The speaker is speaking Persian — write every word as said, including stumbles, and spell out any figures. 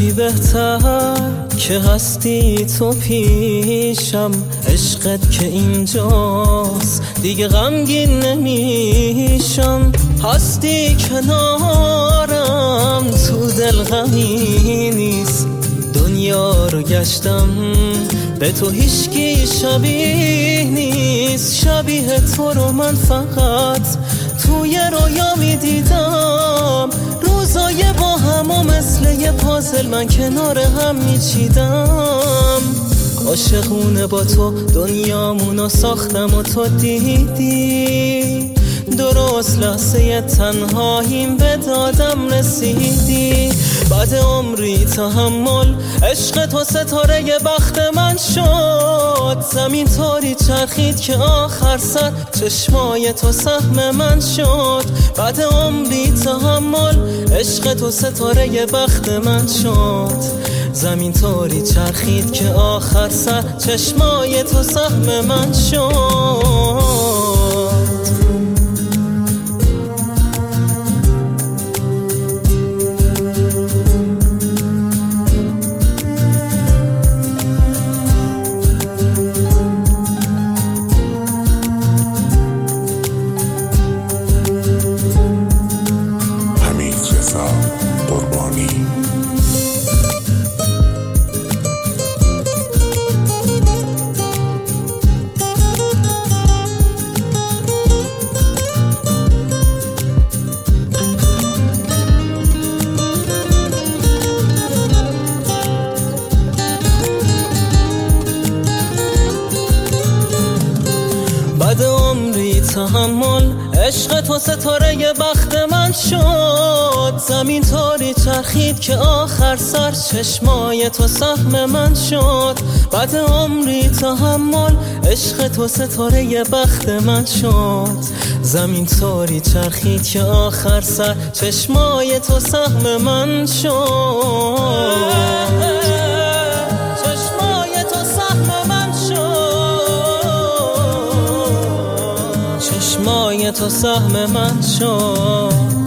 چی بهتر که هستی تو پیشم، عشقت که اینجاست دیگه غمگین نمیشم. هستی کنارم تو دل غمی نیست، دنیا رو گشتم به تو هیچکی شبیه نیست. شبیه تو رو من فقط توی رویا میدیدم، روزای با هم و مثل یه پازل من کنار هم میچیدم. عاشقونه با تو دنیامونو ساختم و تو دیدی، درست لحظه تنهاییم به دادم رسیدی. بعد عمری تحمل عشق تو ستاره بخت من شد، زمین طوری چرخید که آخر سر چشمای تو سهم من شد. بعد عمری تحمل عشق تو ستاره بخت من شد، زمین طوری چرخید که آخر سر چشمای تو سهم من شد. قربانی بعد عمری تحمل عشق تو ستاره بخت من شد، زمین طوری چرخید که آخر سر چشمای تو سهم من شد. بعد عمری تحمل عشق تو ستاره بخت من شد، زمین طوری چرخید که آخر سر چشمای تو سهم من شد. چشمای تو سهم من شد، چشمای تو سهم من شد.